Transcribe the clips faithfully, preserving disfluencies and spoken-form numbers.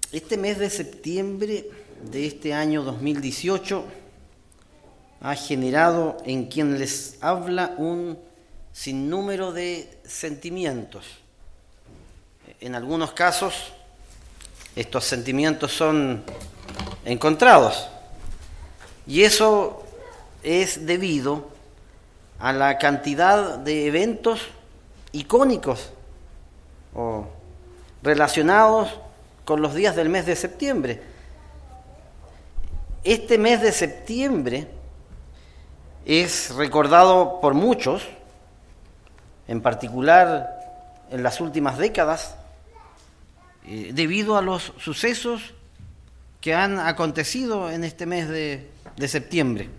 Este mes de septiembre de este año dos mil dieciocho ha generado en quien les habla un sinnúmero de sentimientos. En algunos casos, estos sentimientos son encontrados, y eso es debido a la cantidad de eventos icónicos o relacionados con los días del mes de septiembre. Este mes de septiembre es recordado por muchos, en particular en las últimas décadas, eh, debido a los sucesos que han acontecido en este mes de, de septiembre.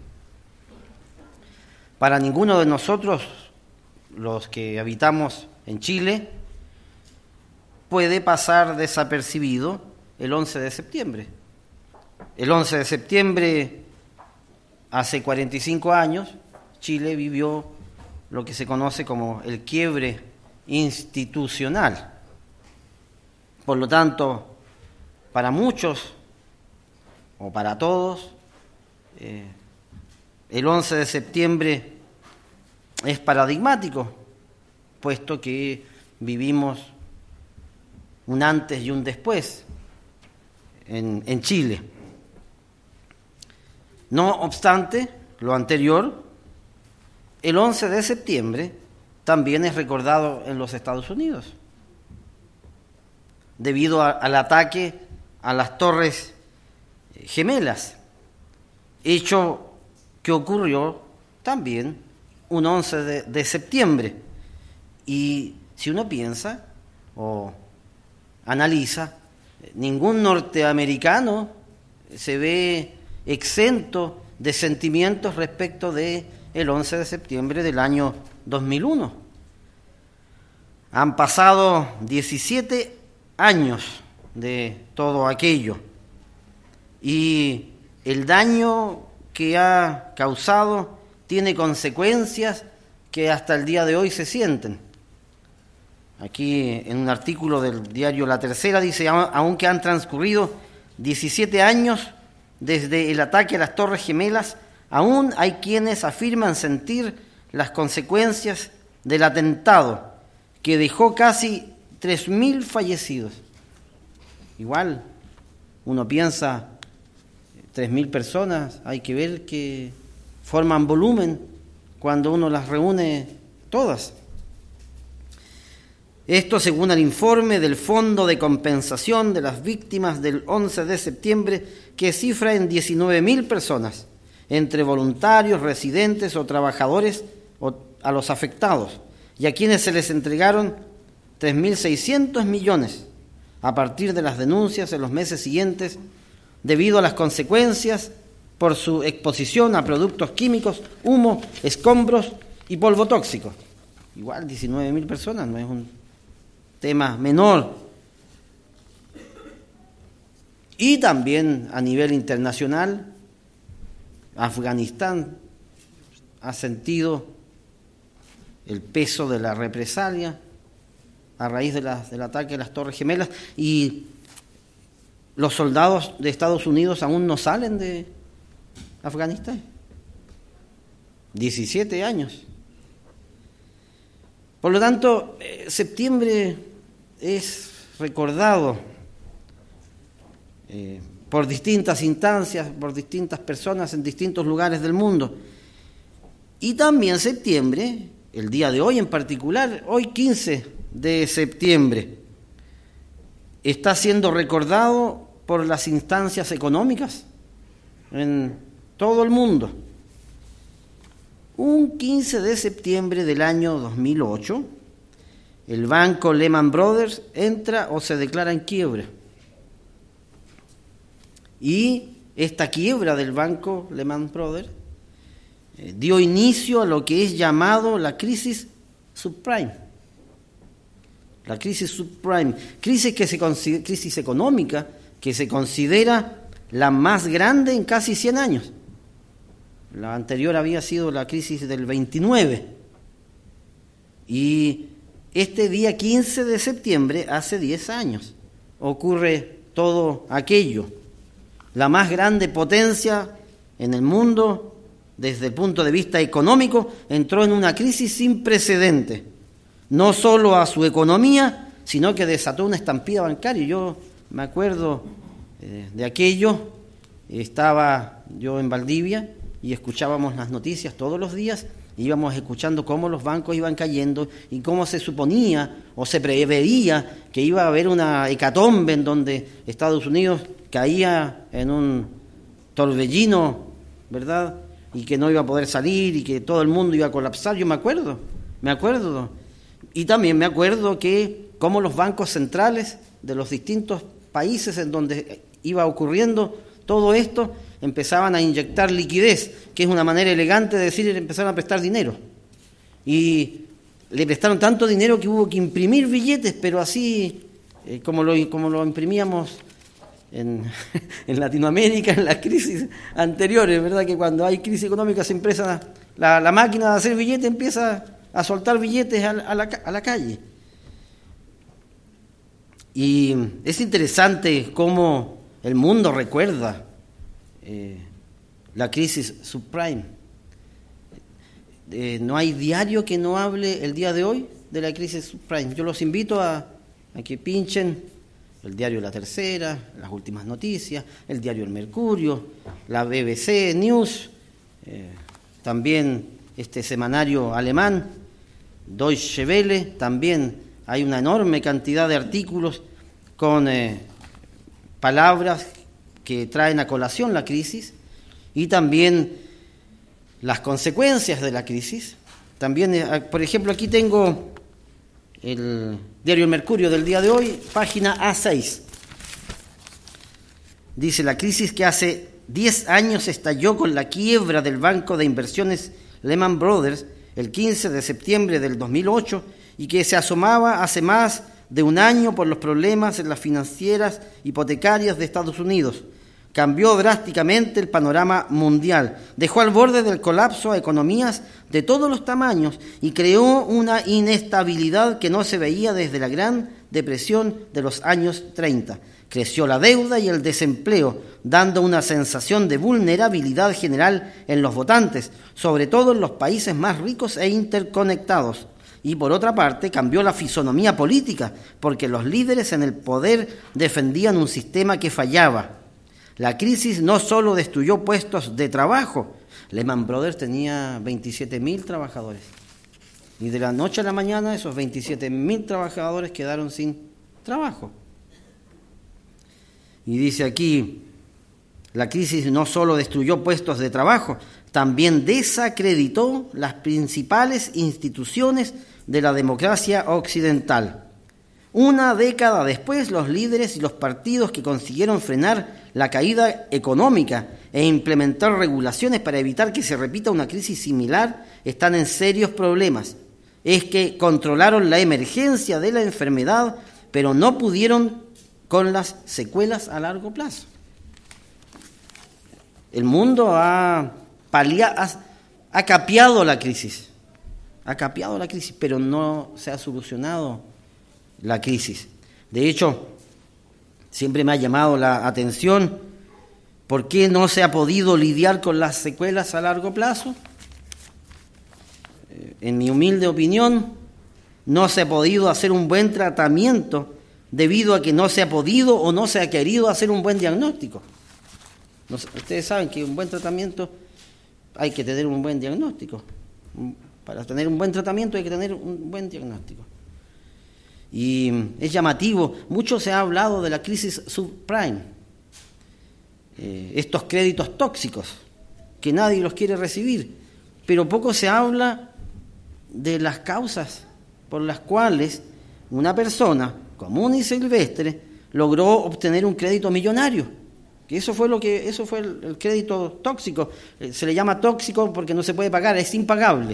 Para ninguno de nosotros, los que habitamos en Chile, puede pasar desapercibido el once de septiembre. El once de septiembre, hace cuarenta y cinco años, Chile vivió lo que se conoce como el quiebre institucional. Por lo tanto, para muchos, o para todos, eh, el once de septiembre es paradigmático, puesto que vivimos un antes y un después en, en Chile. No obstante lo anterior, el once de septiembre también es recordado en los Estados Unidos, debido a, al ataque a las Torres Gemelas, hecho que ocurrió también un once de, de septiembre. Y si uno piensa o analiza, ningún norteamericano se ve exento de sentimientos respecto de el once de septiembre del año dos mil uno. Han pasado diecisiete años de todo aquello, y el daño que ha causado tiene consecuencias que hasta el día de hoy se sienten. Aquí en un artículo del diario La Tercera dice: aunque han transcurrido diecisiete años desde el ataque a las Torres Gemelas, aún hay quienes afirman sentir las consecuencias del atentado que dejó casi tres mil fallecidos. Igual, uno piensa, tres mil personas, hay que ver que forman volumen cuando uno las reúne todas. Esto según el informe del Fondo de Compensación de las Víctimas del once de septiembre, que cifra en diecinueve mil personas, entre voluntarios, residentes o trabajadores o a los afectados, y a quienes se les entregaron tres mil seiscientos millones a partir de las denuncias en los meses siguientes, debido a las consecuencias por su exposición a productos químicos, humo, escombros y polvo tóxico. Igual diecinueve mil personas, no es un tema menor. Y también a nivel internacional, Afganistán ha sentido el peso de la represalia a raíz de la, del ataque a las Torres Gemelas, y los soldados de Estados Unidos aún no salen de Afganistán. diecisiete años. Por lo tanto, eh, septiembre es recordado eh, por distintas instancias, por distintas personas en distintos lugares del mundo. Y también septiembre, el día de hoy en particular, hoy quince de septiembre, está siendo recordado por las instancias económicas en todo el mundo. Un quince de septiembre del año dos mil ocho, el banco Lehman Brothers entra o se declara en quiebra. Y esta quiebra del banco Lehman Brothers eh, dio inicio a lo que es llamado la crisis subprime. La crisis subprime, crisis, que se considera, crisis económica que se considera la más grande en casi cien años. La anterior había sido la crisis del veintinueve. Y este día quince de septiembre, hace diez años, ocurre todo aquello. La más grande potencia en el mundo, desde el punto de vista económico, entró en una crisis sin precedentes. No solo a su economía, sino que desató una estampida bancaria. Yo me acuerdo eh, de aquello, estaba yo en Valdivia y escuchábamos las noticias todos los días, íbamos escuchando cómo los bancos iban cayendo y cómo se suponía o se preveía que iba a haber una hecatombe en donde Estados Unidos caía en un torbellino, ¿verdad? Y que no iba a poder salir y que todo el mundo iba a colapsar. Yo me acuerdo, me acuerdo. Y también me acuerdo que cómo los bancos centrales de los distintos países en donde iba ocurriendo todo esto empezaban a inyectar liquidez, que es una manera elegante de decir, empezaron a prestar dinero. Y le prestaron tanto dinero que hubo que imprimir billetes, pero así eh, como, lo, como lo imprimíamos en, en Latinoamérica, en las crisis anteriores, ¿verdad? Que cuando hay crisis económica se empieza, la, la máquina de hacer billetes empieza a soltar billetes a, a, la, a la calle. Y es interesante cómo el mundo recuerda eh, la crisis subprime. Eh, no hay diario que no hable el día de hoy de la crisis subprime. Yo los invito a, a que pinchen el diario La Tercera, las últimas noticias, el diario El Mercurio, la B B C News, eh, también este semanario alemán, Deutsche Welle, también hay una enorme cantidad de artículos con eh, palabras que traen a colación la crisis y también las consecuencias de la crisis. También, eh, por ejemplo, aquí tengo el diario El Mercurio del día de hoy, página A seis. Dice: la crisis que hace diez años estalló con la quiebra del banco de inversiones Lehman Brothers el quince de septiembre del dos mil ocho y que se asomaba hace más de un año por los problemas en las financieras hipotecarias de Estados Unidos. Cambió drásticamente el panorama mundial, dejó al borde del colapso a economías de todos los tamaños y creó una inestabilidad que no se veía desde la Gran Depresión de los años treinta. Creció la deuda y el desempleo, dando una sensación de vulnerabilidad general en los votantes, sobre todo en los países más ricos e interconectados. Y por otra parte, cambió la fisonomía política, porque los líderes en el poder defendían un sistema que fallaba. La crisis no solo destruyó puestos de trabajo. Lehman Brothers tenía veintisiete mil trabajadores. Y de la noche a la mañana esos veintisiete mil trabajadores quedaron sin trabajo. Y dice aquí, la crisis no solo destruyó puestos de trabajo, también desacreditó las principales instituciones de la democracia occidental. Una década después, los líderes y los partidos que consiguieron frenar la caída económica e implementar regulaciones para evitar que se repita una crisis similar están en serios problemas. Es que controlaron la emergencia de la enfermedad, pero no pudieron con las secuelas a largo plazo. El mundo ha, palia, ha, ha capeado la crisis, ha capeado la crisis, pero no se ha solucionado la crisis. De hecho, siempre me ha llamado la atención por qué no se ha podido lidiar con las secuelas a largo plazo. En mi humilde opinión, no se ha podido hacer un buen tratamiento debido a que no se ha podido o no se ha querido hacer un buen diagnóstico. Ustedes saben que un buen tratamiento hay que tener un buen diagnóstico. Para tener un buen tratamiento hay que tener un buen diagnóstico. Y es llamativo, mucho se ha hablado de la crisis subprime, eh, estos créditos tóxicos que nadie los quiere recibir, pero poco se habla de las causas por las cuales una persona común y silvestre logró obtener un crédito millonario. Que eso fue lo que eso fue el, el crédito tóxico. Eh, se le llama tóxico porque no se puede pagar, es impagable.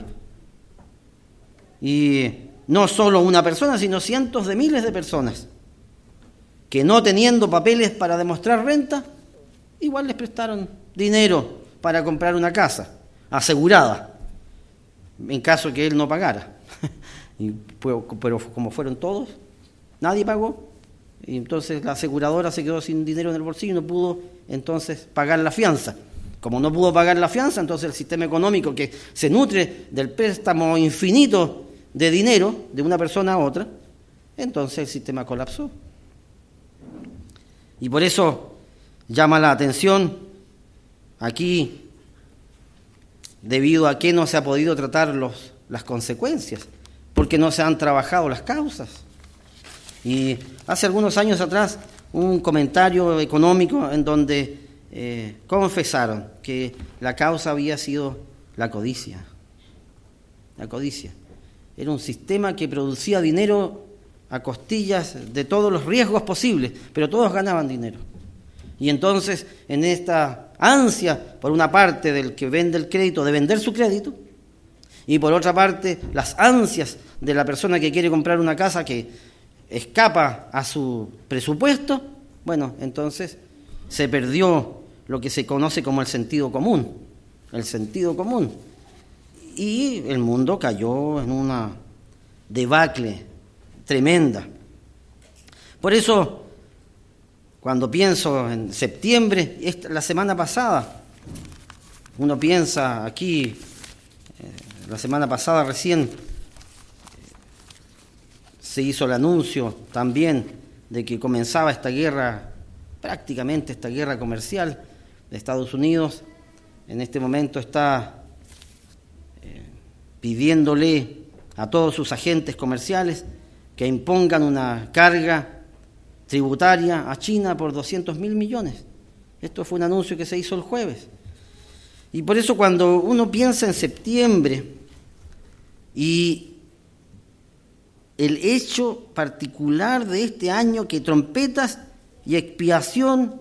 Y no solo una persona, sino cientos de miles de personas que no teniendo papeles para demostrar renta, igual les prestaron dinero para comprar una casa asegurada, en caso de que él no pagara. y, pero como fueron todos, nadie pagó, Y entonces la aseguradora se quedó sin dinero en el bolsillo y no pudo entonces pagar la fianza. Como no pudo pagar la fianza, entonces el sistema económico, que se nutre del préstamo infinito de dinero de una persona a otra, entonces el sistema colapsó. Y por eso llama la atención aquí, debido a que no se ha podido tratar los, las consecuencias, porque no se han trabajado las causas. Y hace algunos años atrás, un comentario económico en donde eh, confesaron que la causa había sido la codicia. La codicia. Era un sistema que producía dinero a costillas de todos los riesgos posibles, pero todos ganaban dinero. Y entonces, en esta ansia, por una parte del que vende el crédito, de vender su crédito, y por otra parte, las ansias de la persona que quiere comprar una casa que escapa a su presupuesto, bueno, entonces se perdió lo que se conoce como el sentido común, el sentido común. Y el mundo cayó en una debacle tremenda. Por eso, cuando pienso en septiembre, esta, la semana pasada, uno piensa aquí, eh, la semana pasada recién se hizo el anuncio también de que comenzaba esta guerra, prácticamente esta guerra comercial de Estados Unidos. En este momento está eh, pidiéndole a todos sus agentes comerciales que impongan una carga tributaria a China por doscientos mil millones. Esto fue un anuncio que se hizo el jueves. Y por eso cuando uno piensa en septiembre y el hecho particular de este año, que trompetas y expiación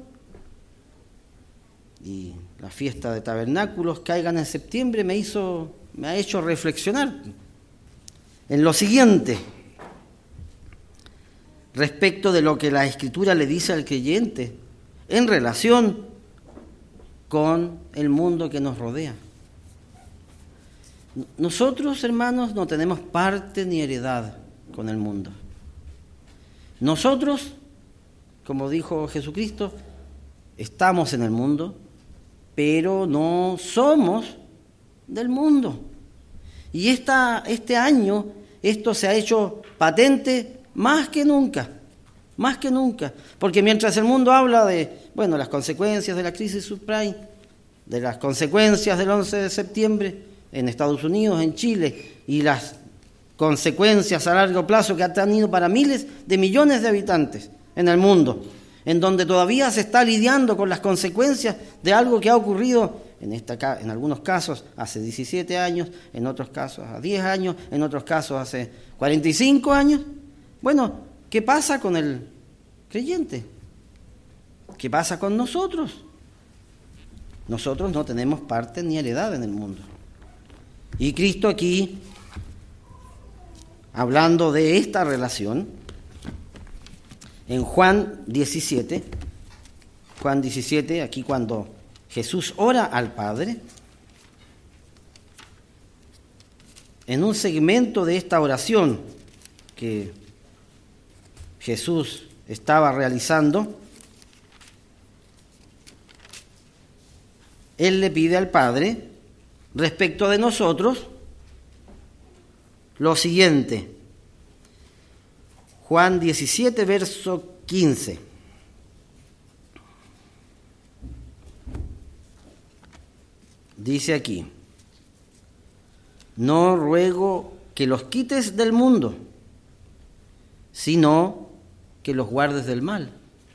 y la fiesta de tabernáculos caigan en septiembre, me hizo, me ha hecho reflexionar en lo siguiente, respecto de lo que la Escritura le dice al creyente en relación con el mundo que nos rodea. Nosotros, hermanos, no tenemos parte ni heredad con el mundo. Nosotros, como dijo Jesucristo, estamos en el mundo, pero no somos del mundo. Y esta, este año esto se ha hecho patente más que nunca, más que nunca, porque mientras el mundo habla de, bueno, las consecuencias de la crisis subprime, de las consecuencias del once de septiembre en Estados Unidos, en Chile, y las consecuencias a largo plazo que ha tenido para miles de millones de habitantes en el mundo, en donde todavía se está lidiando con las consecuencias de algo que ha ocurrido en, esta, en algunos casos hace diecisiete años, en otros casos hace diez años, en otros casos hace cuarenta y cinco años. Bueno, ¿qué pasa con el creyente? ¿Qué pasa con nosotros? Nosotros no tenemos parte ni heredad en el mundo. Y Cristo aquí, hablando de esta relación, en Juan diecisiete, Juan diecisiete, aquí cuando Jesús ora al Padre, en un segmento de esta oración que Jesús estaba realizando, Él le pide al Padre, respecto de nosotros, lo siguiente. Juan diecisiete, verso quince. Dice aquí: no ruego que los quites del mundo, sino que los guardes del mal.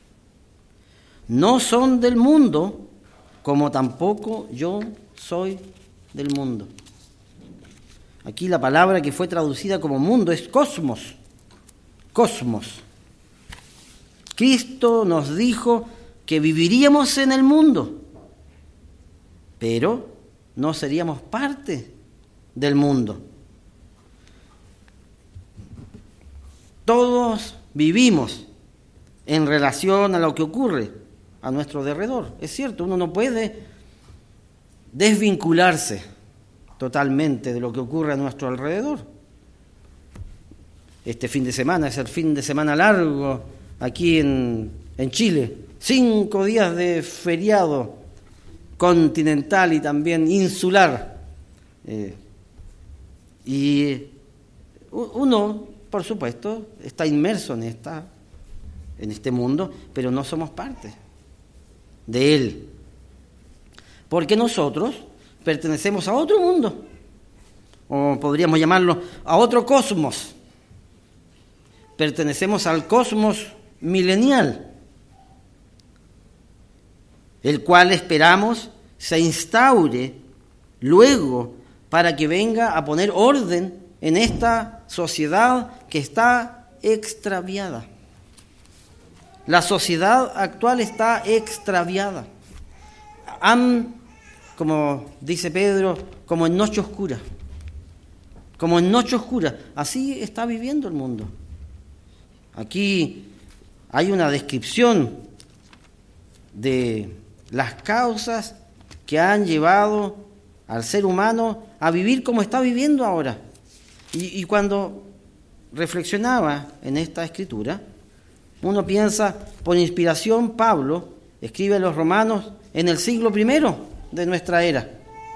No son del mundo, como tampoco yo soy del mundo. Aquí la palabra que fue traducida como mundo es cosmos. Cosmos. Cristo nos dijo que viviríamos en el mundo, pero no seríamos parte del mundo. Todos vivimos en relación a lo que ocurre a nuestro derredor. Es cierto, uno no puede desvincularse totalmente de lo que ocurre a nuestro alrededor. Este fin de semana es el fin de semana largo aquí en, en Chile, cinco días de feriado continental y también insular. Eh, y uno, por supuesto, está inmerso en, esta, en este mundo, pero no somos parte de él. Porque nosotros pertenecemos a otro mundo, o podríamos llamarlo a otro cosmos. Pertenecemos al cosmos milenial, el cual esperamos se instaure luego para que venga a poner orden en esta sociedad que está extraviada. La sociedad actual está extraviada. Han, como dice Pedro, como en noche oscura. Como en noche oscura. Así está viviendo el mundo. Aquí hay una descripción de las causas que han llevado al ser humano a vivir como está viviendo ahora. Y, y cuando reflexionaba en esta escritura, uno piensa, por inspiración, Pablo escribe a los romanos en el siglo primero de nuestra era.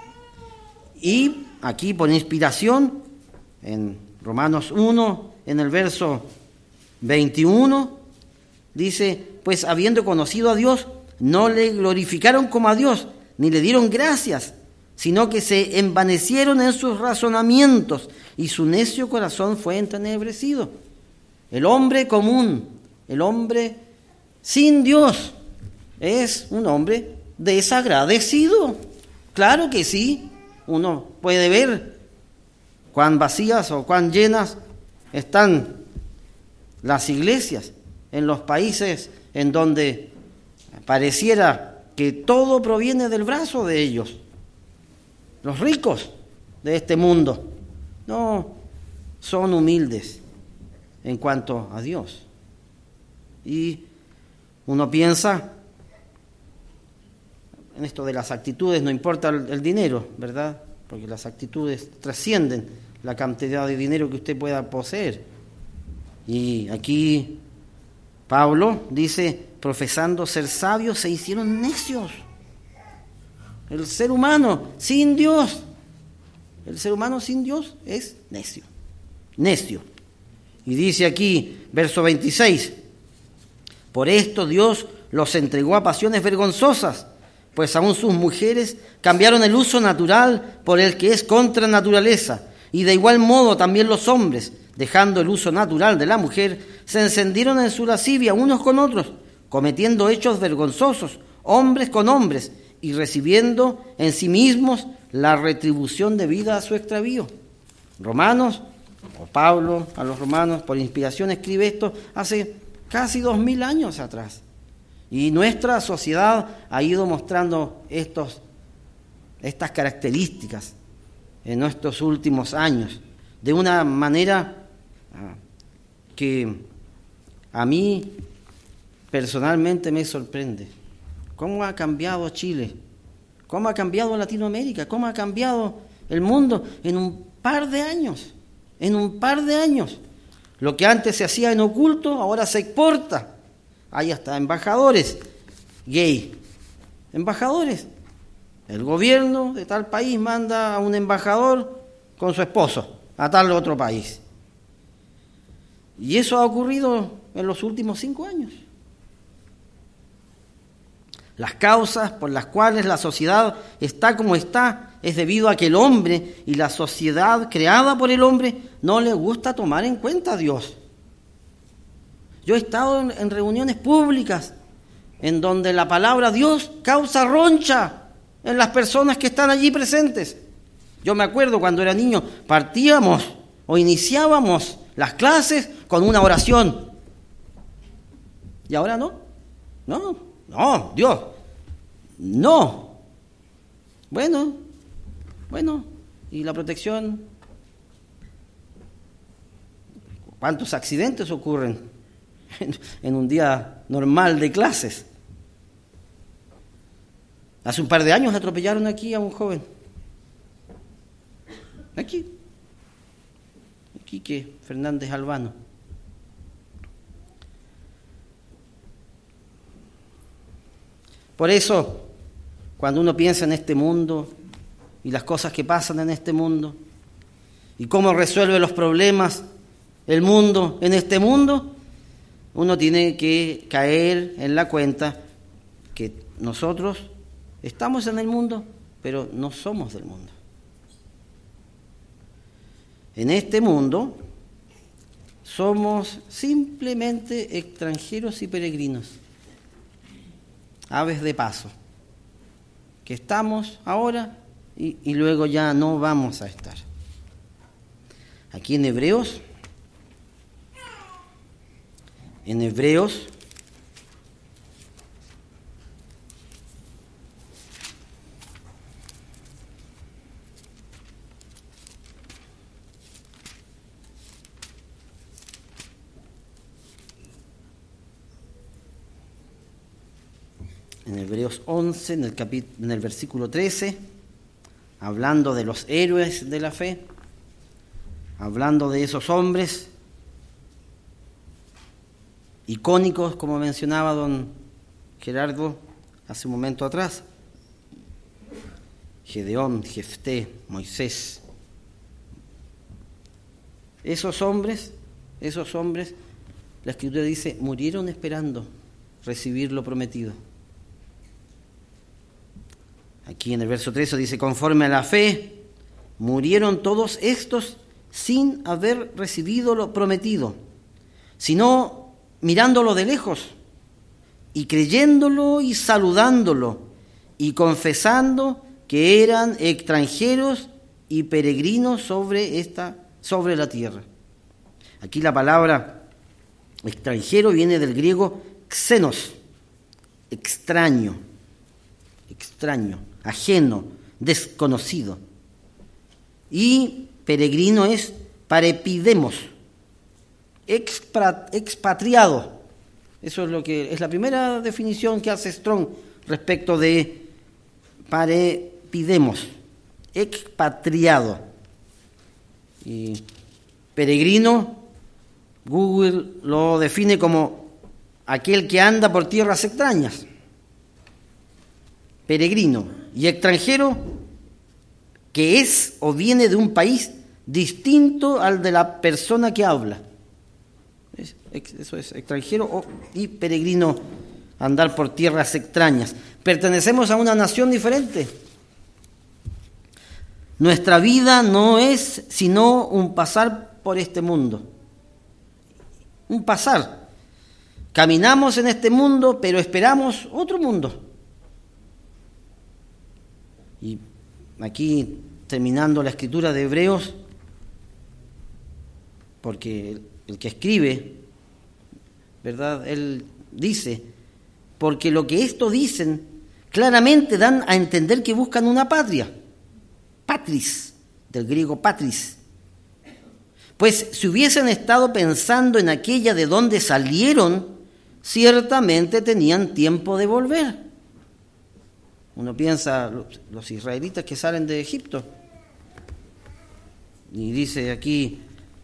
Y aquí, por inspiración, en Romanos uno, en el verso veintiuno, dice, pues habiendo conocido a Dios, no le glorificaron como a Dios, ni le dieron gracias, sino que se envanecieron en sus razonamientos, y su necio corazón fue entenebrecido. El hombre común, el hombre sin Dios, es un hombre desagradecido. Claro que sí, uno puede ver cuán vacías o cuán llenas están las iglesias en los países en donde pareciera que todo proviene del brazo de ellos, los ricos de este mundo. No, son humildes en cuanto a Dios. Y uno piensa en esto de las actitudes, no importa el, el dinero, ¿verdad? Porque las actitudes trascienden la cantidad de dinero que usted pueda poseer. Y aquí Pablo dice, profesando ser sabios, se hicieron necios. El ser humano sin Dios, el ser humano sin Dios es necio, necio. Y dice aquí, verso veintiséis, por esto Dios los entregó a pasiones vergonzosas, pues aún sus mujeres cambiaron el uso natural por el que es contra naturaleza, y de igual modo también los hombres, dejando el uso natural de la mujer, se encendieron en su lascivia unos con otros, cometiendo hechos vergonzosos, hombres con hombres, y recibiendo en sí mismos la retribución debida a su extravío. Romanos, o Pablo a los romanos, por inspiración escribe esto hace casi dos mil años atrás. Y nuestra sociedad ha ido mostrando estos, estas características en nuestros últimos años, de una manera que a mí personalmente me sorprende. ¿Cómo ha cambiado Chile? ¿Cómo ha cambiado Latinoamérica? ¿Cómo ha cambiado el mundo en un par de años? En un par de años. Lo que antes se hacía en oculto, ahora se exporta. Hay hasta embajadores gay. Embajadores. El gobierno de tal país manda a un embajador con su esposo a tal otro país. Y eso ha ocurrido en los últimos cinco años. Las causas por las cuales la sociedad está como está es debido a que el hombre y la sociedad creada por el hombre no le gusta tomar en cuenta a Dios. Yo he estado en, en reuniones públicas en donde la palabra Dios causa roncha en las personas que están allí presentes. Yo me acuerdo cuando era niño, partíamos o iniciábamos las clases con una oración. ¿Y ahora no? No, no, Dios, no. Bueno, bueno, ¿y la protección? ¿Cuántos accidentes ocurren en, en un día normal de clases? Hace un par de años atropellaron aquí a un joven. Aquí. Quique Fernández Albano. Por eso, cuando uno piensa en este mundo y las cosas que pasan en este mundo y cómo resuelve los problemas el mundo en este mundo, uno tiene que caer en la cuenta que nosotros estamos en el mundo, pero no somos del mundo. En este mundo somos simplemente extranjeros y peregrinos, aves de paso, que estamos ahora y, y luego ya no vamos a estar. Aquí en Hebreos, en Hebreos, en Hebreos once, en el, capit- en el versículo trece, hablando de los héroes de la fe, hablando de esos hombres icónicos, como mencionaba don Gerardo hace un momento atrás, Gedeón, Jefté, Moisés. Esos hombres, esos hombres, la Escritura dice, murieron esperando recibir lo prometido. Aquí en el verso trece dice, conforme a la fe, murieron todos estos sin haber recibido lo prometido, sino mirándolo de lejos y creyéndolo y saludándolo y confesando que eran extranjeros y peregrinos sobre esta, sobre la tierra. Aquí la palabra extranjero viene del griego xenos, extraño, extraño, ajeno, desconocido. Y peregrino es parepidemos, expra, expatriado. Eso es lo que es la primera definición que hace Strong respecto de parepidemos, expatriado. Y peregrino, Google lo define como aquel que anda por tierras extrañas. Peregrino. Y extranjero, que es o viene de un país distinto al de la persona que habla. Eso es extranjero y peregrino, andar por tierras extrañas. Pertenecemos a una nación diferente. Nuestra vida no es sino un pasar por este mundo. Un pasar. Caminamos en este mundo, pero esperamos otro mundo. Y aquí, terminando la escritura de Hebreos, porque el que escribe, ¿verdad? Él dice, porque lo que esto dicen claramente dan a entender que buscan una patria, patris, del griego patris. Pues si hubiesen estado pensando en aquella de donde salieron, ciertamente tenían tiempo de volver. Uno piensa, los, los israelitas que salen de Egipto, y dice aquí,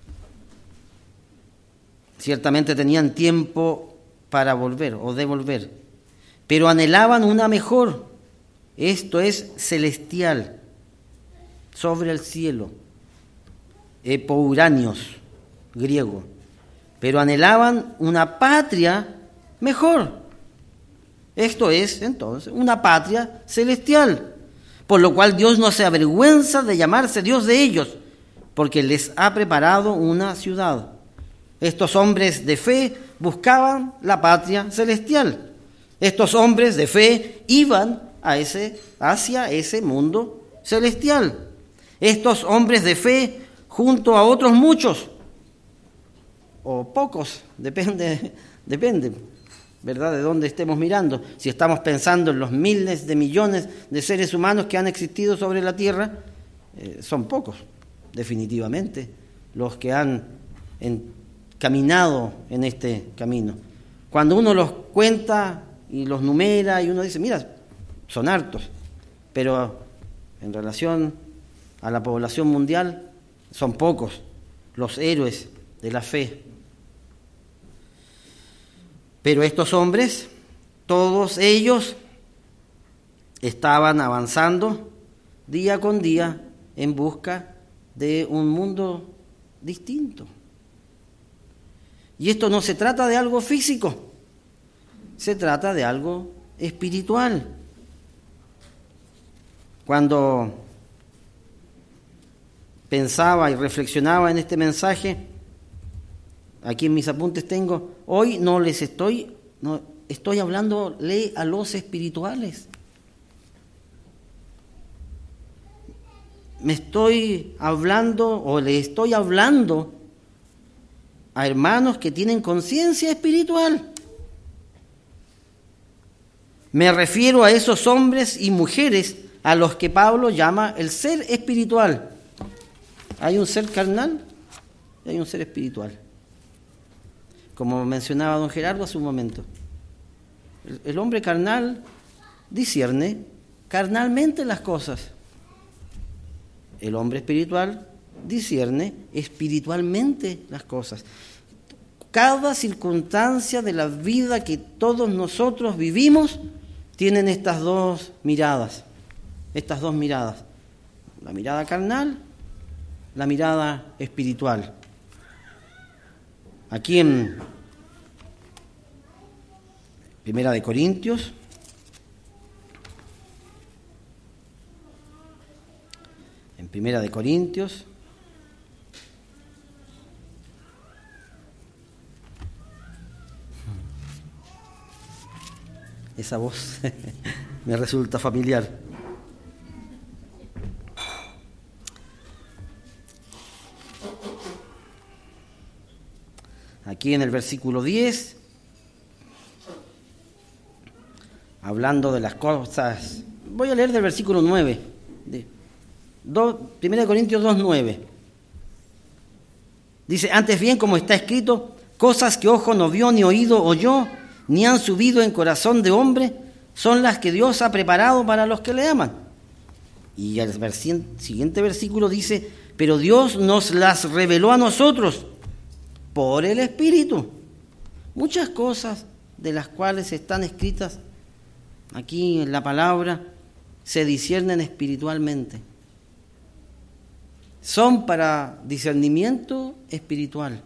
ciertamente tenían tiempo para volver o de volver, pero anhelaban una mejor, esto es celestial, sobre el cielo, epouranios, griego, pero anhelaban una patria mejor. Esto es, entonces, una patria celestial, por lo cual Dios no se avergüenza de llamarse Dios de ellos, porque les ha preparado una ciudad. Estos hombres de fe buscaban la patria celestial. Estos hombres de fe iban a ese, hacia ese mundo celestial. Estos hombres de fe, junto a otros muchos, o pocos, depende, depende. ¿Verdad? De dónde estemos mirando. Si estamos pensando en los miles de millones de seres humanos que han existido sobre la Tierra, eh, son pocos, definitivamente, los que han en, caminado en este camino. Cuando uno los cuenta y los numera y uno dice, mira, son hartos, pero en relación a la población mundial son pocos los héroes de la fe. Pero estos hombres, todos ellos estaban avanzando día con día en busca de un mundo distinto. Y esto no se trata de algo físico, se trata de algo espiritual. Cuando pensaba y reflexionaba en este mensaje, aquí en mis apuntes tengo, hoy no les estoy, no, estoy hablándole a los espirituales. Me estoy hablando o le estoy hablando a hermanos que tienen conciencia espiritual. Me refiero a esos hombres y mujeres a los que Pablo llama el ser espiritual. Hay un ser carnal y hay un ser espiritual. Como mencionaba don Gerardo hace un momento. El, el hombre carnal discierne carnalmente las cosas. El hombre espiritual discierne espiritualmente las cosas. Cada circunstancia de la vida que todos nosotros vivimos tienen estas dos miradas, estas dos miradas, la mirada carnal, la mirada espiritual. Aquí en Primera de Corintios, en Primera de Corintios, esa voz me resulta familiar. Aquí en el versículo diez, hablando de las cosas, voy a leer del versículo nueve, de Primera de Corintios dos, nueve. Dice, antes bien, como está escrito, cosas que ojo no vio, ni oído oyó, ni han subido en corazón de hombre, son las que Dios ha preparado para los que le aman. Y el vers- siguiente versículo dice, pero Dios nos las reveló a nosotros por el Espíritu. Muchas cosas de las cuales están escritas aquí en la palabra se disciernen espiritualmente. Son para discernimiento espiritual.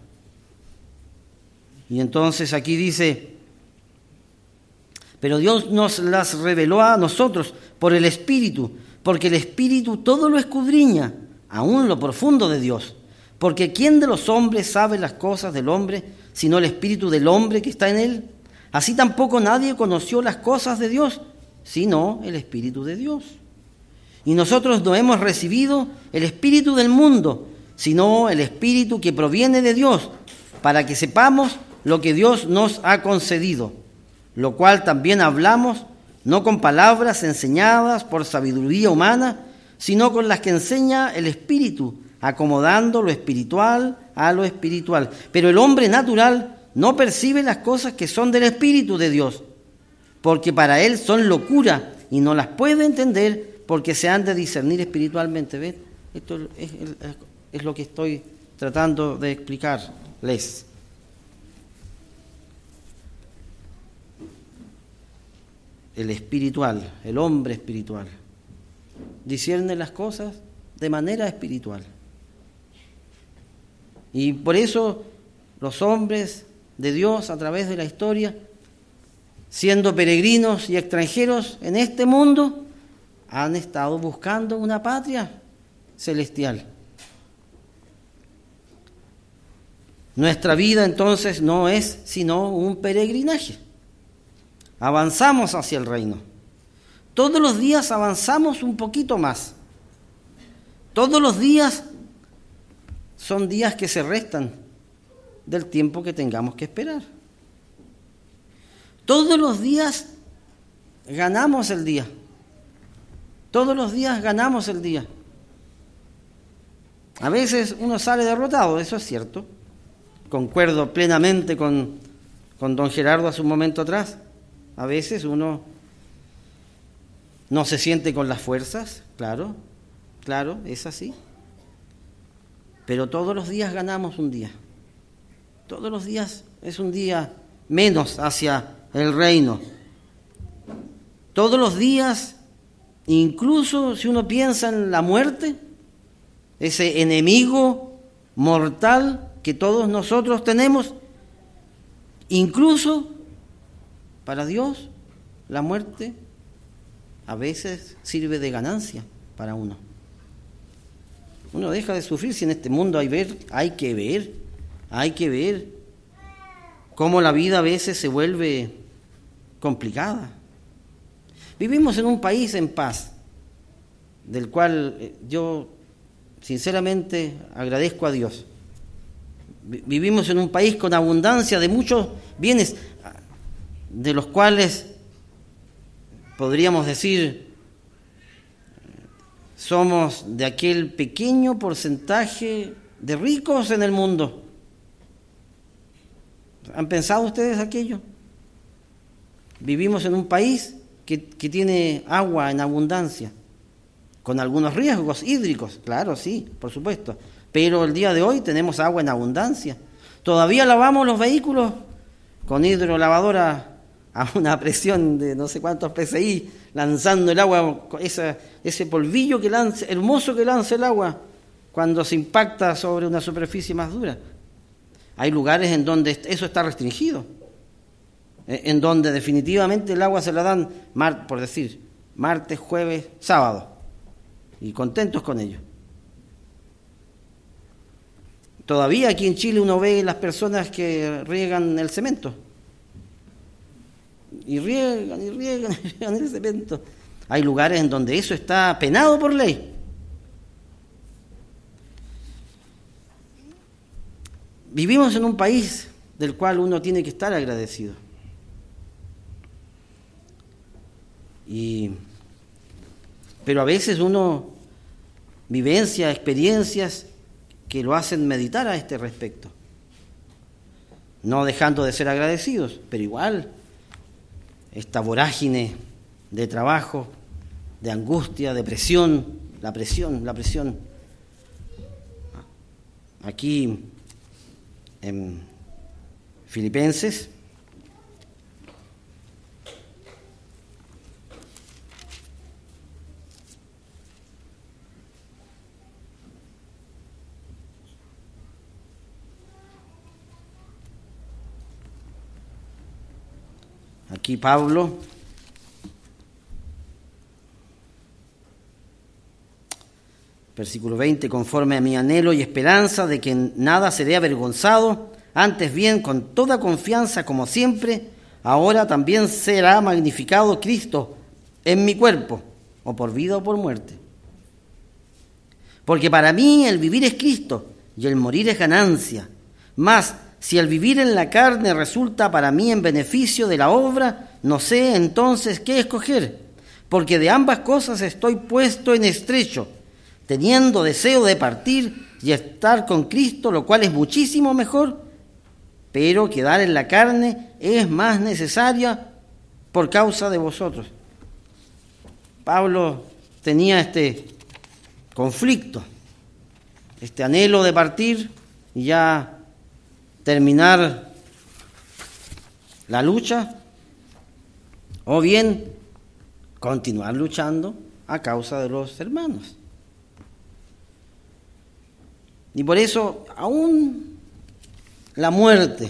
Y entonces aquí dice, pero Dios nos las reveló a nosotros por el Espíritu, porque el Espíritu todo lo escudriña, aún lo profundo de Dios. Porque ¿quién de los hombres sabe las cosas del hombre, sino el Espíritu del hombre que está en él? Así tampoco nadie conoció las cosas de Dios, sino el Espíritu de Dios. Y nosotros no hemos recibido el espíritu del mundo, sino el Espíritu que proviene de Dios, para que sepamos lo que Dios nos ha concedido, lo cual también hablamos, no con palabras enseñadas por sabiduría humana, sino con las que enseña el Espíritu, acomodando lo espiritual a lo espiritual. Pero el hombre natural no percibe las cosas que son del Espíritu de Dios, porque para él son locura y no las puede entender porque se han de discernir espiritualmente. ¿Ven? Esto es, es, es lo que estoy tratando de explicarles. El espiritual, el hombre espiritual, discierne las cosas de manera espiritual. Y por eso los hombres de Dios a través de la historia, siendo peregrinos y extranjeros en este mundo, han estado buscando una patria celestial. Nuestra vida entonces no es sino un peregrinaje. Avanzamos hacia el reino. Todos los días avanzamos un poquito más. Todos los días son días que se restan del tiempo que tengamos que esperar. Todos los días ganamos el día. Todos los días ganamos el día. A veces uno sale derrotado, eso es cierto. Concuerdo plenamente con, con don Gerardo hace un momento atrás. A veces uno no se siente con las fuerzas, claro, claro, es así. Pero todos los días ganamos un día. Todos los días es un día menos hacia el reino. Todos los días incluso si uno piensa en la muerte, ese enemigo mortal que todos nosotros tenemos, incluso para Dios la muerte a veces sirve de ganancia para uno. Uno deja de sufrir si en este mundo hay, ver, hay que ver, hay que ver cómo la vida a veces se vuelve complicada. Vivimos en un país en paz, del cual yo sinceramente agradezco a Dios. Vivimos en un país con abundancia de muchos bienes, de los cuales podríamos decir somos de aquel pequeño porcentaje de ricos en el mundo. ¿Han pensado ustedes aquello? Vivimos en un país que, que tiene agua en abundancia, con algunos riesgos hídricos, claro, sí, por supuesto, pero el día de hoy tenemos agua en abundancia. Todavía lavamos los vehículos con hidrolavadora a una presión de no sé cuántos P S I, lanzando el agua, esa, ese polvillo que lanza, hermoso que lanza el agua cuando se impacta sobre una superficie más dura. Hay lugares en donde eso está restringido, en donde definitivamente el agua se la dan, por decir, martes, jueves, sábado, y contentos con ello. Todavía aquí en Chile uno ve las personas que riegan el cemento, y riegan, y riegan, y riegan el cemento. Hay lugares en donde eso está penado por ley. Vivimos en un país del cual uno tiene que estar agradecido. Y, pero a veces uno vivencia experiencias que lo hacen meditar a este respecto. No dejando de ser agradecidos, pero igual esta vorágine de trabajo, de angustia, de presión, la presión, la presión. Aquí en Filipenses, aquí Pablo versículo veinte, conforme a mi anhelo y esperanza de que en nada seré avergonzado, antes bien con toda confianza como siempre, ahora también será magnificado Cristo en mi cuerpo, o por vida o por muerte. Porque para mí el vivir es Cristo y el morir es ganancia. Mas si el vivir en la carne resulta para mí en beneficio de la obra, no sé entonces qué escoger, porque de ambas cosas estoy puesto en estrecho, teniendo deseo de partir y estar con Cristo, lo cual es muchísimo mejor, pero quedar en la carne es más necesaria por causa de vosotros. Pablo tenía este conflicto, este anhelo de partir y ya terminar la lucha, o bien continuar luchando a causa de los hermanos. Y por eso, aún la muerte,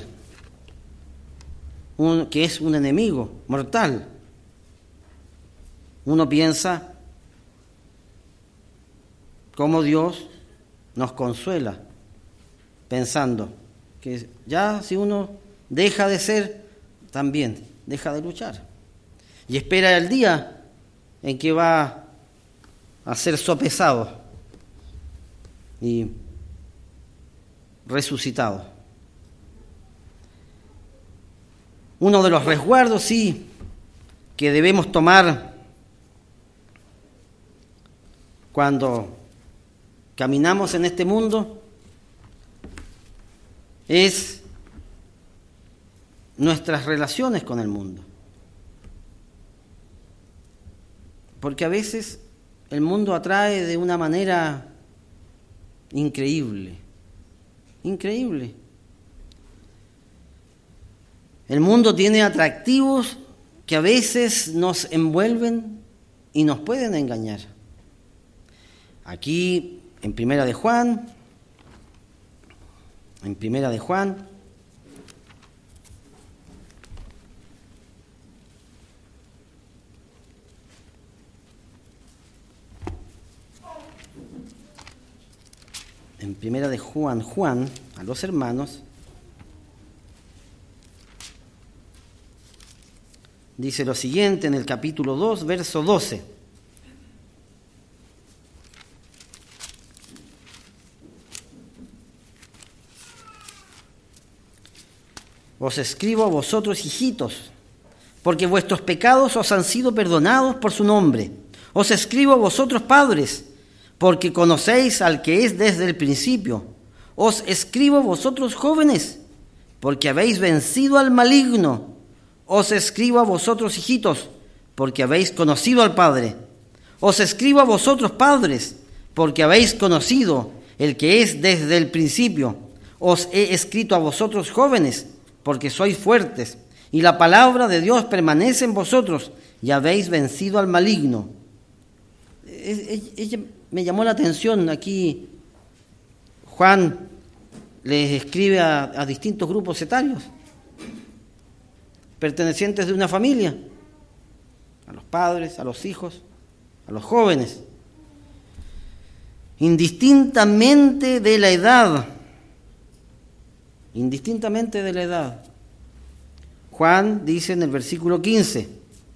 un, que es un enemigo mortal, uno piensa cómo Dios nos consuela, pensando que ya si uno deja de ser, también deja de luchar. Y espera el día en que va a ser sopesado y resucitado. Uno de los resguardos, sí, que debemos tomar cuando caminamos en este mundo es nuestras relaciones con el mundo. Porque a veces el mundo atrae de una manera increíble. Increíble. El mundo tiene atractivos que a veces nos envuelven y nos pueden engañar. Aquí, en Primera de Juan, en Primera de Juan, en Primera de Juan, Juan, a los hermanos, dice lo siguiente en el capítulo dos, verso doce. Os escribo a vosotros, hijitos, porque vuestros pecados os han sido perdonados por su nombre. Os escribo a vosotros, padres, porque conocéis al que es desde el principio. Os escribo a vosotros, jóvenes, porque habéis vencido al maligno. Os escribo a vosotros, hijitos, porque habéis conocido al Padre. Os escribo a vosotros, padres, porque habéis conocido el que es desde el principio. Os he escrito a vosotros, jóvenes, porque sois fuertes, y la palabra de Dios permanece en vosotros, y habéis vencido al maligno. Ella me llamó la atención aquí. Juan les escribe a, a distintos grupos etarios, pertenecientes de una familia, a los padres, a los hijos, a los jóvenes, indistintamente de la edad, indistintamente de la edad. Juan dice en el versículo quince,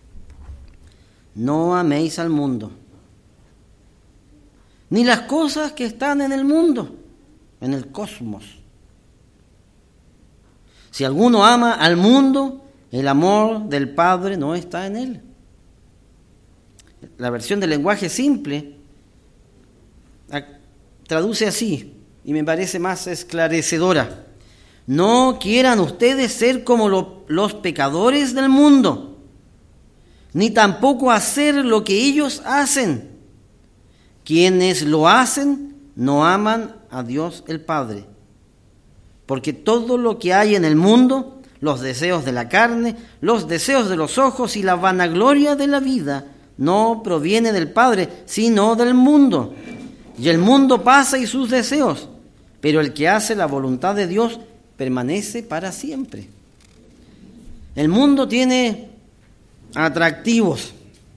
no améis al mundo, ni las cosas que están en el mundo, en el cosmos. Si alguno ama al mundo, el amor del Padre no está en él. La versión del lenguaje simple traduce así, y me parece más esclarecedora. No quieran ustedes ser como lo, los pecadores del mundo, ni tampoco hacer lo que ellos hacen. Quienes lo hacen no aman a Dios el Padre, porque todo lo que hay en el mundo, los deseos de la carne, los deseos de los ojos y la vanagloria de la vida, no proviene del Padre, sino del mundo. Y el mundo pasa y sus deseos, pero el que hace la voluntad de Dios permanece para siempre. El mundo tiene atractivos,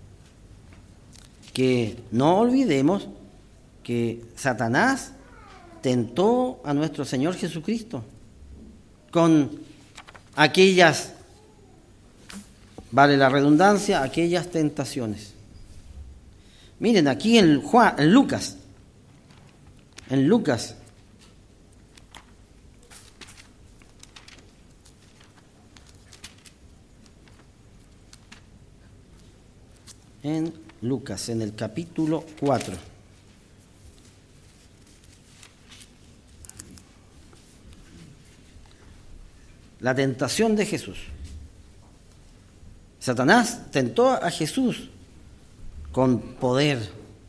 que no olvidemos que Satanás tentó a nuestro Señor Jesucristo con aquellas, vale la redundancia, aquellas tentaciones. Miren, aquí en, Juan, en Lucas, en Lucas, en Lucas, en el capítulo cuatro. La tentación de Jesús. Satanás tentó a Jesús con poder,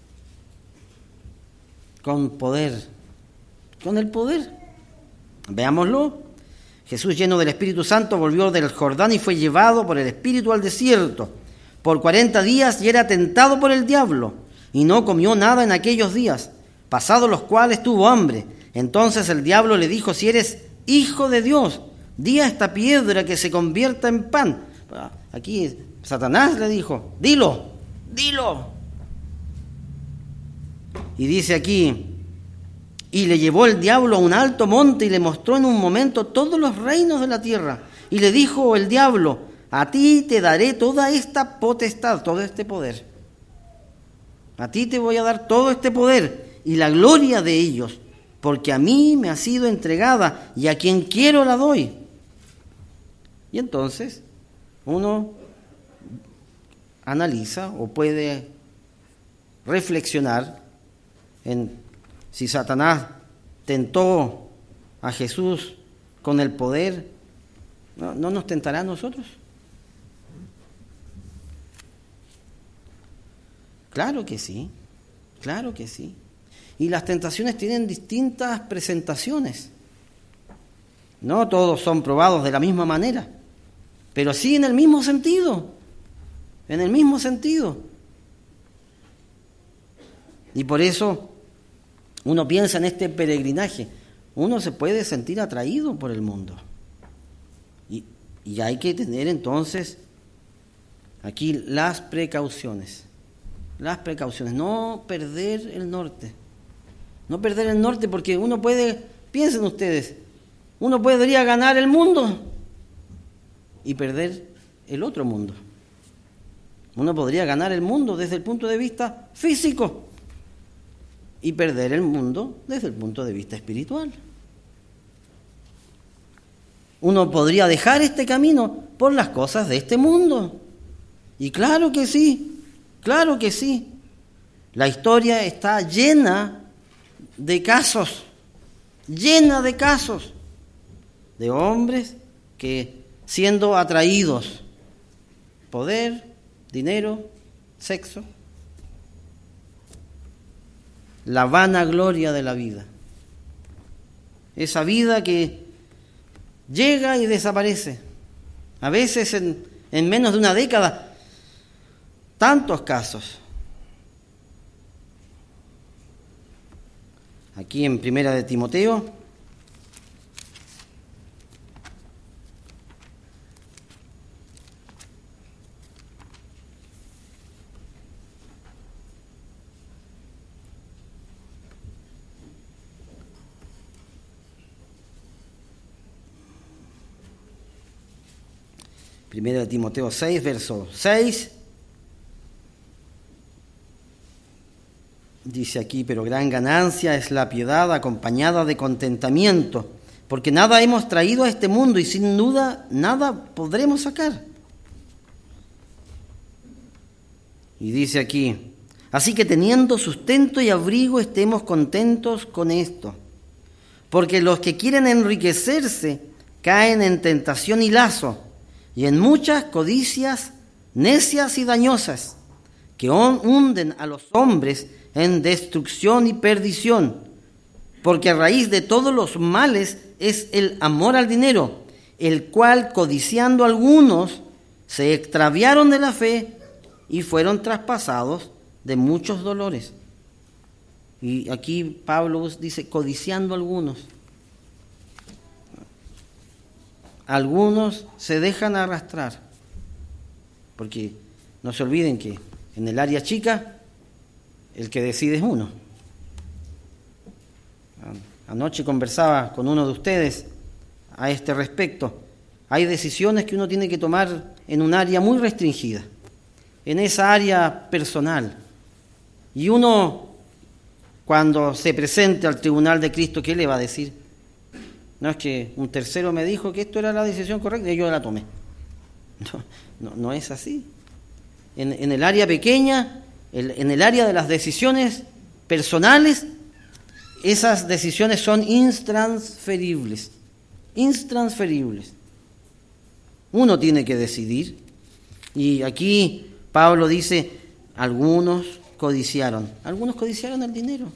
con poder, con el poder. Veámoslo. Jesús, lleno del Espíritu Santo, volvió del Jordán y fue llevado por el Espíritu al desierto por cuarenta días y era tentado por el diablo, y no comió nada en aquellos días, pasados los cuales tuvo hambre. Entonces el diablo le dijo: si eres hijo de Dios, di a esta piedra que se convierta en pan. Aquí Satanás le dijo: dilo, dilo. Y dice aquí: y le llevó el diablo a un alto monte y le mostró en un momento todos los reinos de la tierra. Y le dijo el diablo: a ti te daré toda esta potestad, todo este poder. A ti te voy a dar todo este poder y la gloria de ellos, porque a mí me ha sido entregada y a quien quiero la doy. Y entonces uno analiza o puede reflexionar en si Satanás tentó a Jesús con el poder, ¿no, no nos tentará a nosotros? Claro que sí, claro que sí. Y las tentaciones tienen distintas presentaciones. No todos son probados de la misma manera, pero sí en el mismo sentido, en el mismo sentido. Y por eso uno piensa en este peregrinaje. Uno se puede sentir atraído por el mundo. Y, y hay que tener entonces aquí las precauciones. Las precauciones. No perder el norte. No perder el norte porque uno puede, piensen ustedes, uno podría ganar el mundo y perder el otro mundo. Uno podría ganar el mundo desde el punto de vista físico y perder el mundo desde el punto de vista espiritual. Uno podría dejar este camino por las cosas de este mundo. Y claro que sí, claro que sí. La historia está llena de casos, llena de casos de hombres que, siendo atraídos, poder, dinero, sexo, la vanagloria de la vida, esa vida que llega y desaparece, a veces en, en menos de una década, tantos casos. Aquí en Primera de Timoteo, Primera de Timoteo seis, verso seis, dice aquí, pero gran ganancia es la piedad acompañada de contentamiento, porque nada hemos traído a este mundo y sin duda nada podremos sacar. Y dice aquí, así que teniendo sustento y abrigo estemos contentos con esto, porque los que quieren enriquecerse caen en tentación y lazo, y en muchas codicias necias y dañosas, que hunden a los hombres en destrucción y perdición, porque a raíz de todos los males es el amor al dinero, el cual, codiciando algunos, se extraviaron de la fe y fueron traspasados de muchos dolores. Y aquí Pablo dice, codiciando algunos. Algunos se dejan arrastrar, porque no se olviden que en el área chica el que decide es uno. Anoche conversaba con uno de ustedes a este respecto. Hay decisiones que uno tiene que tomar en un área muy restringida, en esa área personal. Y uno, cuando se presente al tribunal de Cristo, ¿qué le va a decir? No, es que un tercero me dijo que esto era la decisión correcta y yo la tomé. No, no, no es así. En, en el área pequeña, el, en el área de las decisiones personales, esas decisiones son intransferibles. Intransferibles. Uno tiene que decidir. Y aquí Pablo dice, algunos codiciaron. Algunos codiciaron el dinero.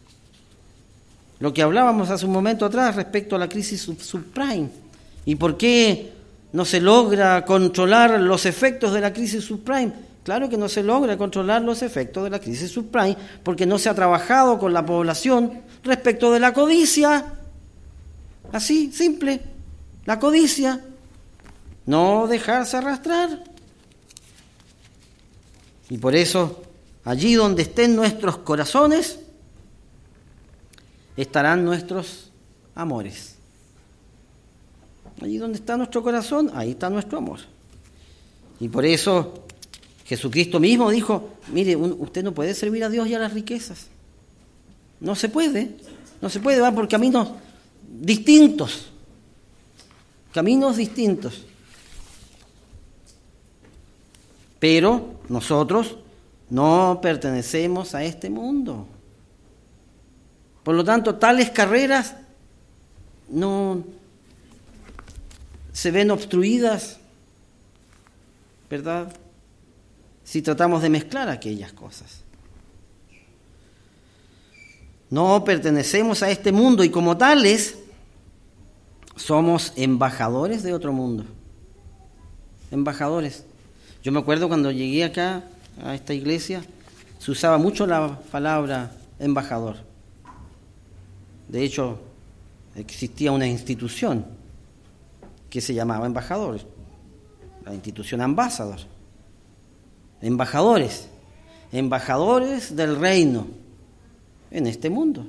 Lo que hablábamos hace un momento atrás respecto a la crisis sub- subprime. ¿Y por qué no se logra controlar los efectos de la crisis subprime? Claro que no se logra controlar los efectos de la crisis subprime porque no se ha trabajado con la población respecto de la codicia. Así, simple. La codicia. No dejarse arrastrar. Y por eso, allí donde estén nuestros corazones, estarán nuestros amores. Allí donde está nuestro corazón, ahí está nuestro amor. Y por eso Jesucristo mismo dijo, mire, un, usted no puede servir a Dios y a las riquezas. No se puede. No se puede, va por caminos distintos. Caminos distintos. Pero nosotros no pertenecemos a este mundo. Por lo tanto, tales carreras no se ven obstruidas, ¿verdad? Si tratamos de mezclar aquellas cosas. No pertenecemos a este mundo y como tales somos embajadores de otro mundo. Embajadores. Yo me acuerdo cuando llegué acá a esta iglesia, se usaba mucho la palabra embajador. De hecho, existía una institución que se llamaba embajador, la institución Ambassador. Embajadores, embajadores del reino en este mundo.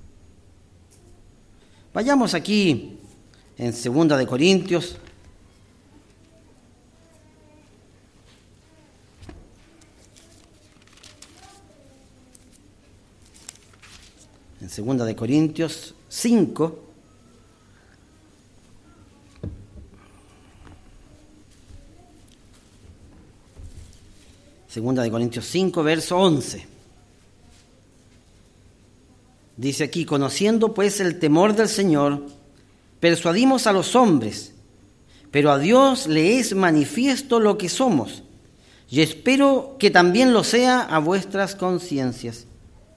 Vayamos aquí en Segunda de Corintios. En Segunda de Corintios cinco. Segunda de Corintios cinco, verso once. Dice aquí: conociendo pues el temor del Señor, persuadimos a los hombres, pero a Dios le es manifiesto lo que somos, y espero que también lo sea a vuestras conciencias.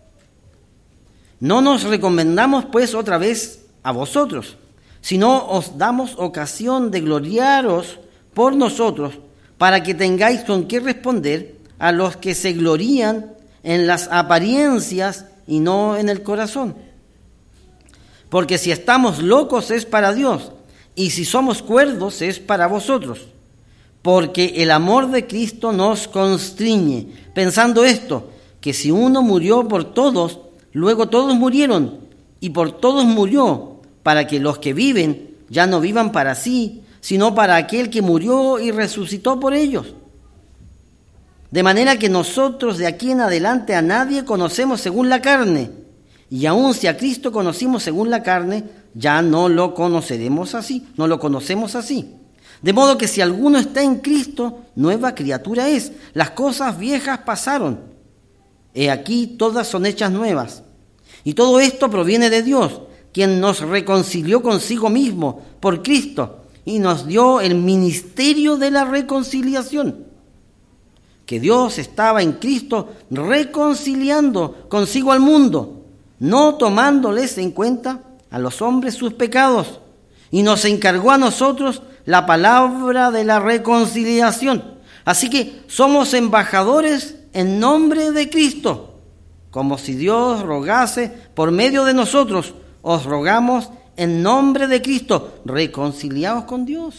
No nos recomendamos pues otra vez a vosotros, sino os damos ocasión de gloriaros por nosotros, para que tengáis con qué responder a los que se glorían en las apariencias y no en el corazón. Porque si estamos locos es para Dios, y si somos cuerdos es para vosotros. Porque el amor de Cristo nos constriñe, pensando esto, que si uno murió por todos, luego todos murieron, y por todos murió, para que los que viven ya no vivan para sí, sino para aquel que murió y resucitó por ellos. De manera que nosotros de aquí en adelante a nadie conocemos según la carne, y aun si a Cristo conocimos según la carne, ya no lo conoceremos así, no lo conocemos así. De modo que si alguno está en Cristo, nueva criatura es. Las cosas viejas pasaron, he aquí todas son hechas nuevas. Y todo esto proviene de Dios, quien nos reconcilió consigo mismo por Cristo y nos dio el ministerio de la reconciliación. Que Dios estaba en Cristo reconciliando consigo al mundo, no tomándoles en cuenta a los hombres sus pecados, y nos encargó a nosotros la palabra de la reconciliación. Así que somos embajadores en nombre de Cristo, como si Dios rogase por medio de nosotros. Os rogamos en nombre de Cristo, reconciliaos con Dios.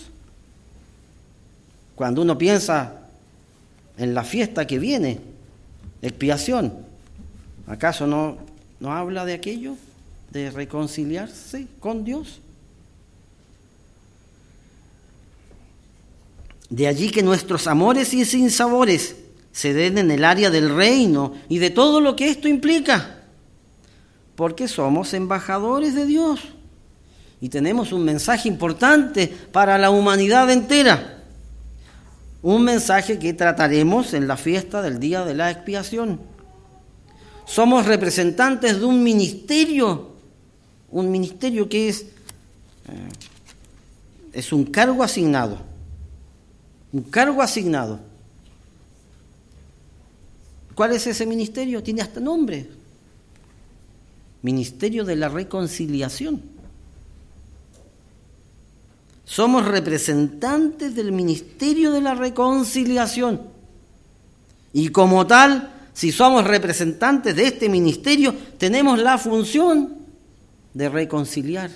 Cuando uno piensa en la fiesta que viene, expiación, ¿acaso no, no habla de aquello, de reconciliarse con Dios? De allí que nuestros amores y sinsabores se den en el área del reino y de todo lo que esto implica, porque somos embajadores de Dios y tenemos un mensaje importante para la humanidad entera. Un mensaje que trataremos en la fiesta del día de la expiación. Somos representantes de un ministerio, un ministerio que es, eh, es un cargo asignado, un cargo asignado. ¿Cuál es ese ministerio? Tiene hasta nombre: Ministerio de la Reconciliación. Somos representantes del ministerio de la reconciliación. Y como tal, si somos representantes de este ministerio, tenemos la función de reconciliar.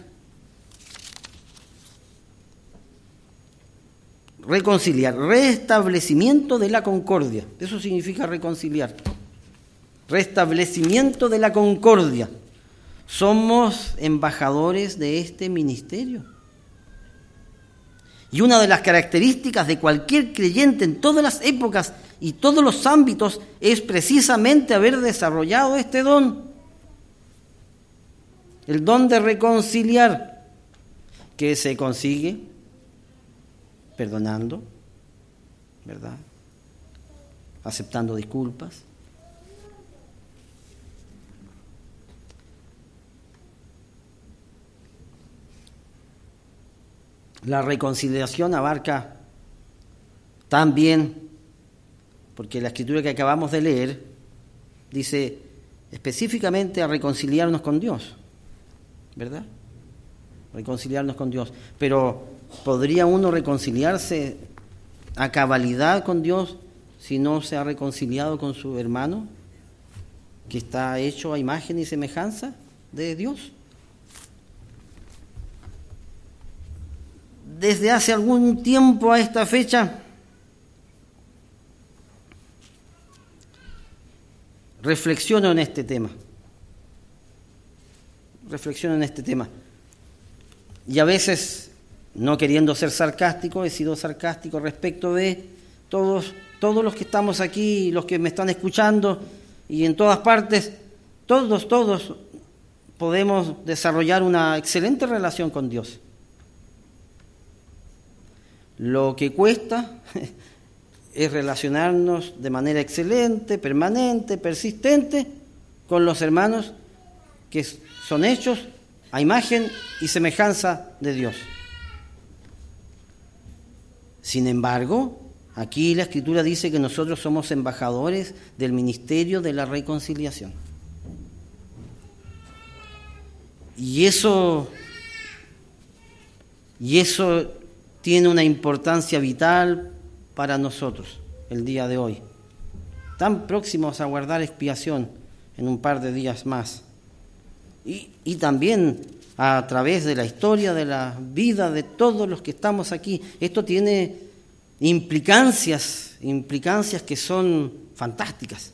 Reconciliar, restablecimiento de la concordia. Eso significa reconciliar. Restablecimiento de la concordia. Somos embajadores de este ministerio. Y una de las características de cualquier creyente en todas las épocas y todos los ámbitos es precisamente haber desarrollado este don. El don de reconciliar, que se consigue perdonando, ¿verdad? Aceptando disculpas. La reconciliación abarca también, porque la escritura que acabamos de leer dice específicamente a reconciliarnos con Dios, ¿verdad? Reconciliarnos con Dios. Pero ¿podría uno reconciliarse a cabalidad con Dios si no se ha reconciliado con su hermano? que está hecho a imagen y semejanza de Dios. Desde hace algún tiempo a esta fecha, reflexiono en este tema. Reflexiono en este tema. Y a veces, no queriendo ser sarcástico, he sido sarcástico respecto de todos, todos los que estamos aquí, los que me están escuchando, y en todas partes, todos, todos podemos desarrollar una excelente relación con Dios. Lo que cuesta es relacionarnos de manera excelente, permanente, persistente con los hermanos que son hechos a imagen y semejanza de Dios. Sin embargo, aquí la Escritura dice que nosotros somos embajadores del ministerio de la reconciliación. Y eso, y eso tiene una importancia vital para nosotros el día de hoy. Tan próximos a guardar expiación en un par de días más. Y, y también a través de la historia, de la vida de todos los que estamos aquí. Esto tiene implicancias, implicancias que son fantásticas.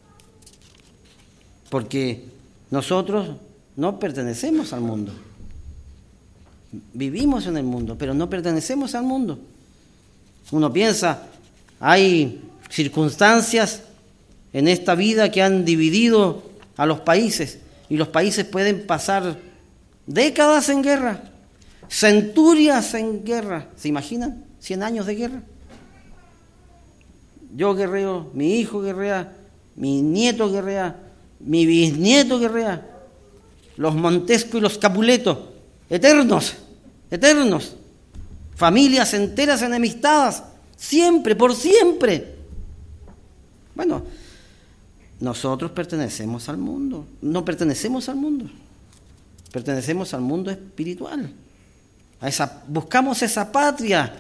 Porque nosotros no pertenecemos al mundo. Vivimos en el mundo, pero no pertenecemos al mundo. Uno piensa, hay circunstancias en esta vida que han dividido a los países, y los países pueden pasar décadas en guerra, centurias en guerra. ¿Se imaginan? Cien años de guerra. Yo guerreo, mi hijo guerrea, mi nieto guerrea, mi bisnieto guerrea, los Montesco y los Capuleto, eternos, eternos, familias enteras enemistadas, siempre, por siempre. Bueno, nosotros pertenecemos al mundo, no pertenecemos al mundo, pertenecemos al mundo espiritual. A esa, buscamos esa patria,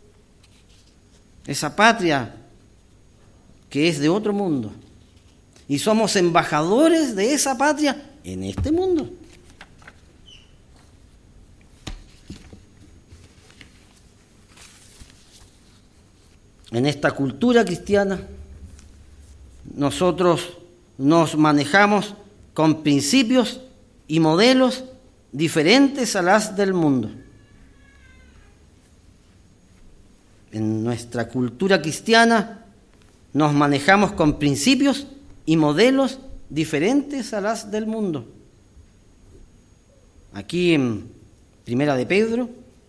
esa patria que es de otro mundo. Y somos embajadores de esa patria en este mundo. En esta cultura cristiana, nosotros nos manejamos con principios y modelos diferentes a las del mundo. En nuestra cultura cristiana nos manejamos con principios y modelos diferentes a las del mundo. Aquí en Primera de Pedro,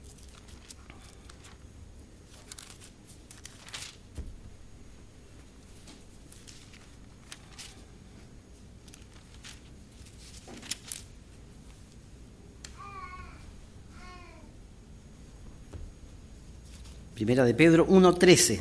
Primera de Pedro uno trece.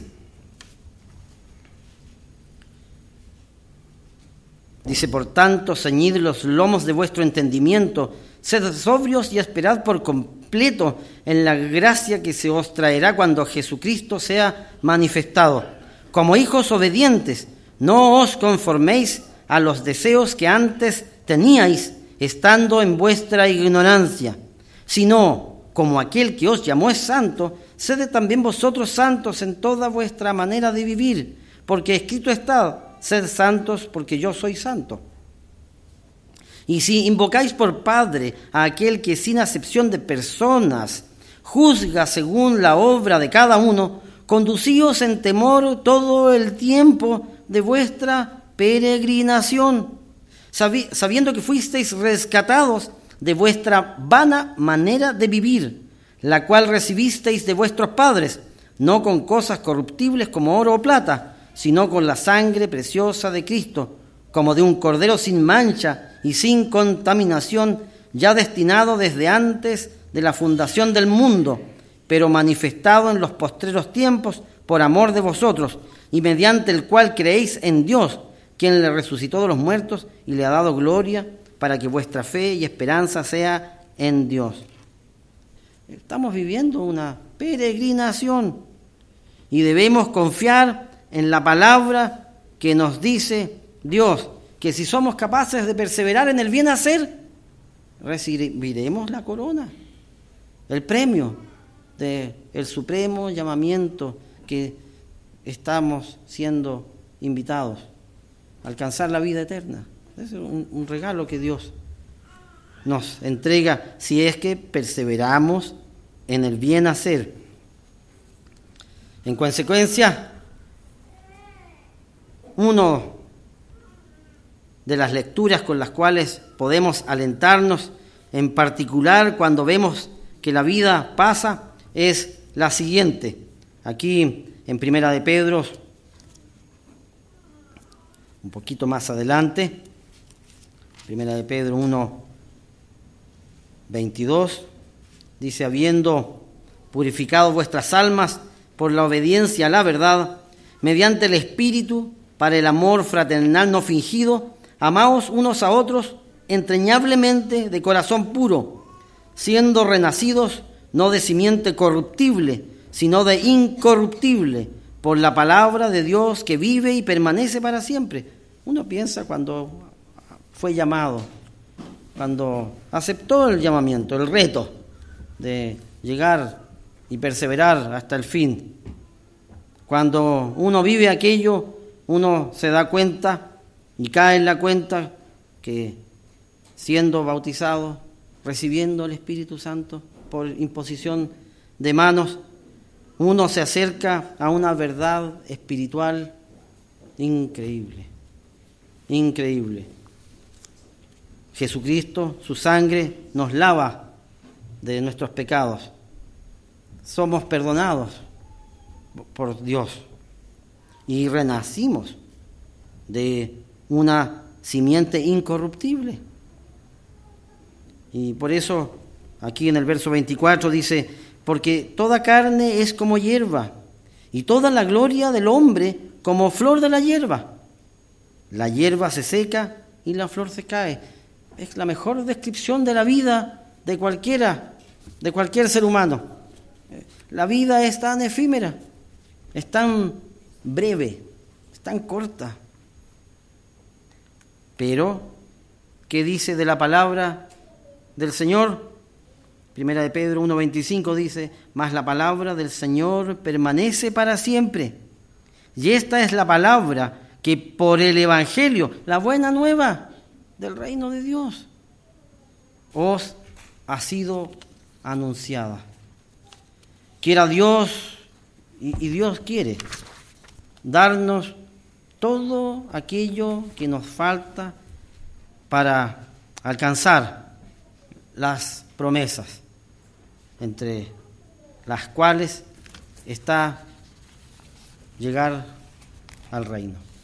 Dice, por tanto, ceñid los lomos de vuestro entendimiento, sed sobrios y esperad por completo en la gracia que se os traerá cuando Jesucristo sea manifestado. Como hijos obedientes, no os conforméis a los deseos que antes teníais, estando en vuestra ignorancia, sino, como aquel que os llamó es santo, sed también vosotros santos en toda vuestra manera de vivir, porque escrito está, sed santos porque yo soy santo. Y si invocáis por Padre a aquel que sin acepción de personas juzga según la obra de cada uno, conducíos en temor todo el tiempo de vuestra peregrinación, sabiendo que fuisteis rescatados de vuestra vana manera de vivir, la cual recibisteis de vuestros padres, no con cosas corruptibles como oro o plata, sino con la sangre preciosa de Cristo, como de un cordero sin mancha y sin contaminación, ya destinado desde antes de la fundación del mundo, pero manifestado en los postreros tiempos por amor de vosotros, y mediante el cual creéis en Dios, quien le resucitó de los muertos y le ha dado gloria, para que vuestra fe y esperanza sea en Dios. Estamos viviendo una peregrinación y debemos confiar en la palabra que nos dice Dios, que si somos capaces de perseverar en el bien hacer, recibiremos la corona, el premio del supremo llamamiento que estamos siendo invitados a alcanzar la vida eterna. Es un, un regalo que Dios nos entrega si es que perseveramos en el bien hacer. En consecuencia, una de las lecturas con las cuales podemos alentarnos, en particular cuando vemos que la vida pasa, es la siguiente. Aquí en Primera de Pedro, un poquito más adelante, Primera de Pedro uno, veintidós, dice: habiendo purificado vuestras almas por la obediencia a la verdad, mediante el Espíritu, para el amor fraternal no fingido, amaos unos a otros entrañablemente de corazón puro, siendo renacidos no de simiente corruptible, sino de incorruptible, por la palabra de Dios que vive y permanece para siempre. Uno piensa cuando fue llamado, cuando aceptó el llamamiento, el reto de llegar y perseverar hasta el fin. Cuando uno vive aquello, uno se da cuenta y cae en la cuenta que siendo bautizado, recibiendo el Espíritu Santo por imposición de manos, uno se acerca a una verdad espiritual increíble, increíble. Jesucristo, su sangre, nos lava de nuestros pecados. Somos perdonados por Dios y renacimos de una simiente incorruptible. Y por eso aquí en el verso veinticuatro dice: porque toda carne es como hierba, y toda la gloria del hombre como flor de la hierba. La hierba se seca y la flor se cae. Es la mejor descripción de la vida de cualquiera, de cualquier ser humano. La vida es tan efímera, es tan breve, es tan corta. Pero, ¿qué dice de la palabra del Señor? Primera de Pedro uno veinticinco dice: mas la palabra del Señor permanece para siempre. Y esta es la palabra que por el Evangelio, la buena nueva del reino de Dios, os ha sido anunciada. Quiera Dios, y, y Dios quiere darnos todo aquello que nos falta para alcanzar las promesas, entre las cuales está llegar al reino.